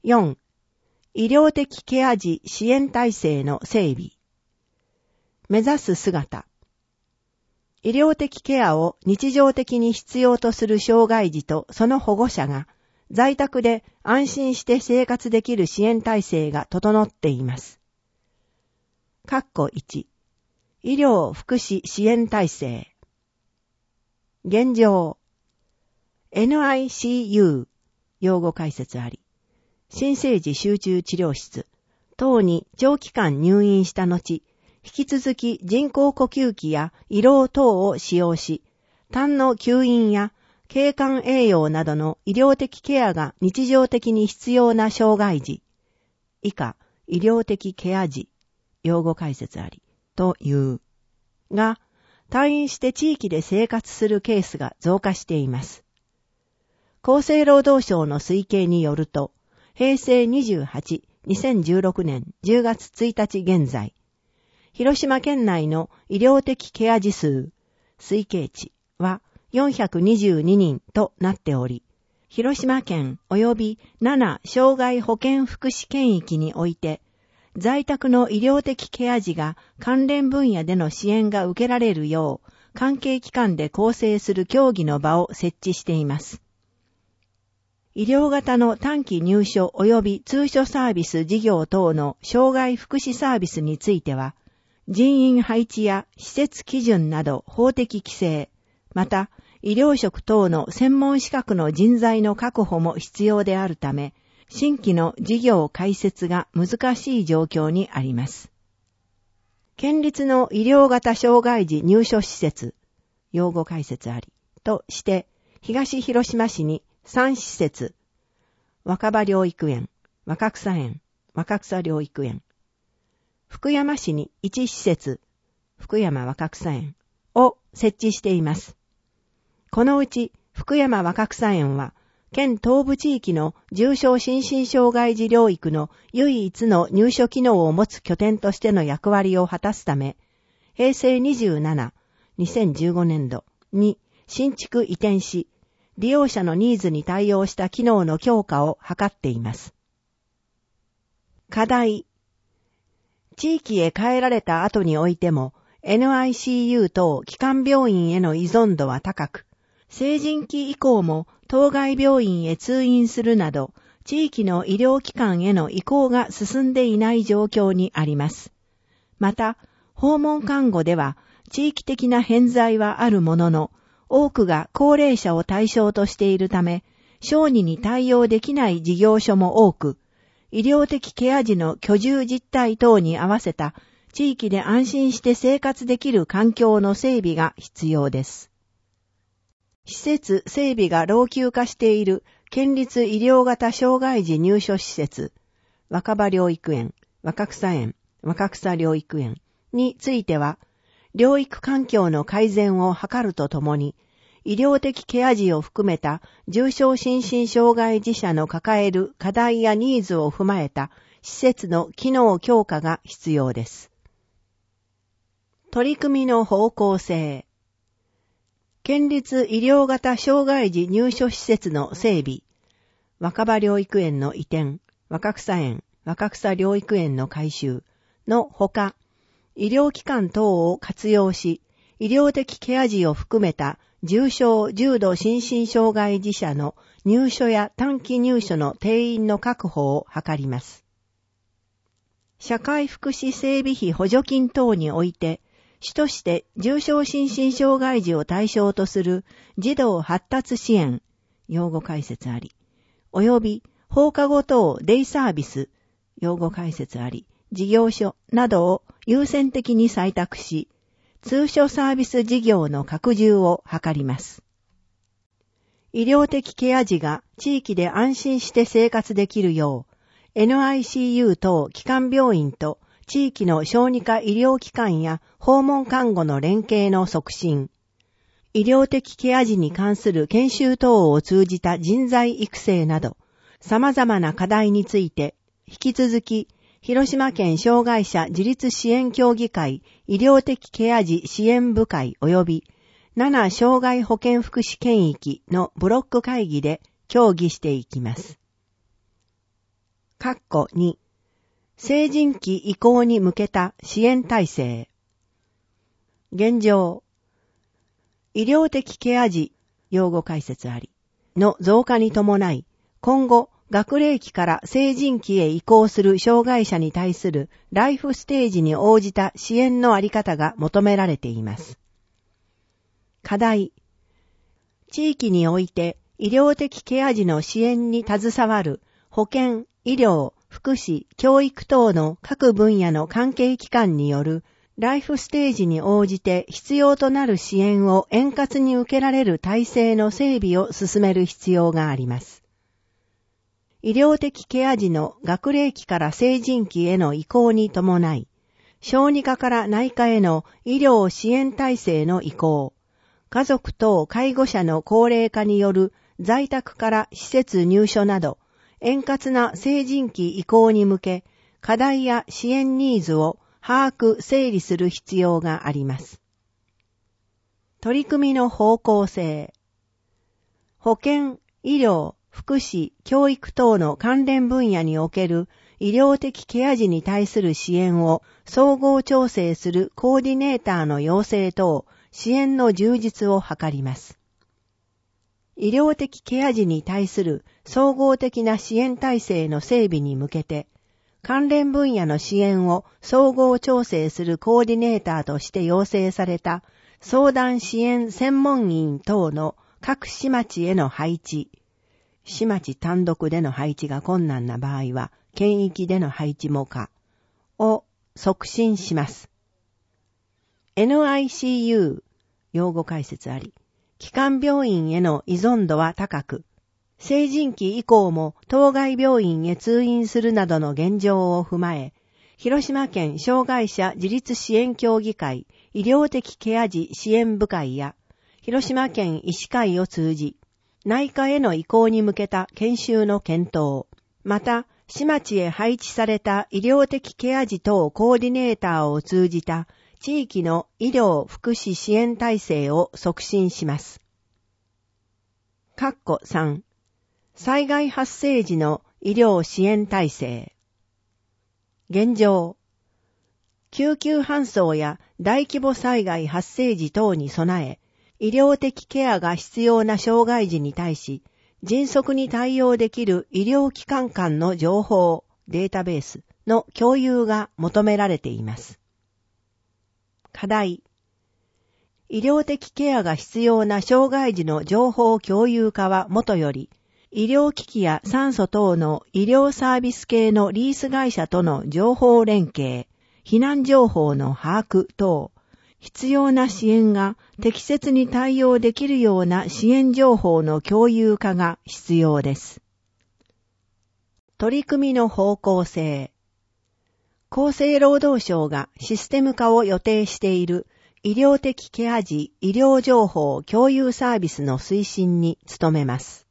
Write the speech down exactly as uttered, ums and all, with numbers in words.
よん、医療的ケア児支援体制の整備。目指す姿。医療的ケアを日常的に必要とする障害児とその保護者が在宅で安心して生活できる支援体制が整っています。括弧いち、医療福祉支援体制。現状。エヌアイシーユー、用語解説あり。新生児集中治療室等に長期間入院した後、引き続き人工呼吸器や胃ろう等を使用し、痰の吸引や経管栄養などの医療的ケアが日常的に必要な障害児、以下医療的ケア児、用語解説あり、という、が、退院して地域で生活するケースが増加しています。厚生労働省の推計によると、へいせいにじゅうはち、にせんじゅうろくねんじゅうがつついたち現在、広島県内の医療的ケア児数、推計値はよんひゃくにじゅうににんとなっており、広島県及びなな障害保健福祉県域において、在宅の医療的ケア児が関連分野での支援が受けられるよう、関係機関で構成する協議の場を設置しています。医療型の短期入所及び通所サービス事業等の障害福祉サービスについては、人員配置や施設基準など法的規制、また医療職等の専門資格の人材の確保も必要であるため、新規の事業開設が難しい状況にあります。県立の医療型障害児入所施設、用語解説あり、として、東広島市にさん施設、若葉療育園、若草園、若草療育園、福山市にいち施設、福山若草園を設置しています。このうち福山若草園は、県東部地域の重症心身障害児療育の唯一の入所機能を持つ拠点としての役割を果たすため、へいせいにじゅうなな、にせんじゅうごねんどに新築移転し、利用者のニーズに対応した機能の強化を図っています。課題。地域へ帰られた後においても、エヌアイシーユー 等基幹病院への依存度は高く、成人期以降も当該病院へ通院するなど、地域の医療機関への移行が進んでいない状況にあります。また、訪問看護では地域的な偏在はあるものの、多くが高齢者を対象としているため、小児に対応できない事業所も多く、医療的ケア児の居住実態等に合わせた地域で安心して生活できる環境の整備が必要です。施設整備が老朽化している県立医療型障害児入所施設、若葉療育園、若草園、若草療育園については、療育環境の改善を図るとともに、医療的ケア児を含めた重症心身障害児者の抱える課題やニーズを踏まえた施設の機能強化が必要です。取り組みの方向性。県立医療型障害児入所施設の整備、若葉療育園の移転、若草園、若草療育園の改修のほか、医療機関等を活用し、医療的ケア児を含めた重症重度心身障害児者の入所や短期入所の定員の確保を図ります。社会福祉整備費補助金等において、主として重症心身障害児を対象とする児童発達支援、用語解説あり、及び放課後等デイサービス、用語解説あり、事業所などを優先的に採択し、通所サービス事業の拡充を図ります。医療的ケア児が地域で安心して生活できるよう、エヌアイシーユー 等基幹病院と地域の小児科医療機関や訪問看護の連携の促進、医療的ケア児に関する研修等を通じた人材育成など、様々な課題について、引き続き、広島県障害者自立支援協議会医療的ケア児支援部会及びなな障害保健福祉県域のブロック会議で協議していきます。 括弧に、成人期移行に向けた支援体制。現状、医療的ケア児、用語解説あり、の増加に伴い、今後、学齢期から成人期へ移行する障害者に対するライフステージに応じた支援のあり方が求められています。課題、地域において医療的ケア児の支援に携わる保健、医療、福祉、教育等の各分野の関係機関によるライフステージに応じて必要となる支援を円滑に受けられる体制の整備を進める必要があります。医療的ケア児の学齢期から成人期への移行に伴い、小児科から内科への医療支援体制の移行、家族等介護者の高齢化による在宅から施設入所など、円滑な成人期移行に向け、課題や支援ニーズを把握・整理する必要があります。取り組みの方向性。保健、医療、福祉、教育等の関連分野における医療的ケア児に対する支援を総合調整するコーディネーターの養成等、支援の充実を図ります。医療的ケア児に対する総合的な支援体制の整備に向けて、関連分野の支援を総合調整するコーディネーターとして養成された相談支援専門員等の各市町への配置、市町単独での配置が困難な場合は、県域での配置も可を促進します。エヌアイシーユー、用語解説あり、基幹病院への依存度は高く、成人期以降も当該病院へ通院するなどの現状を踏まえ、広島県障害者自立支援協議会医療的ケア児支援部会や、広島県医師会を通じ、内科への移行に向けた研修の検討、また、市町へ配置された医療的ケア児等コーディネーターを通じた地域の医療福祉支援体制を促進します。括弧さん、災害発生時の医療支援体制。現状、救急搬送や大規模災害発生時等に備え、医療的ケアが必要な障害児に対し、迅速に対応できる医療機関間の情報、データベースの共有が求められています。課題。医療的ケアが必要な障害児の情報共有化はもとより、医療機器や酸素等の医療サービス系のリース会社との情報連携、避難情報の把握等、必要な支援が適切に対応できるような支援情報の共有化が必要です。取り組みの方向性。厚生労働省がシステム化を予定している医療的ケア児医療情報共有サービスの推進に努めます。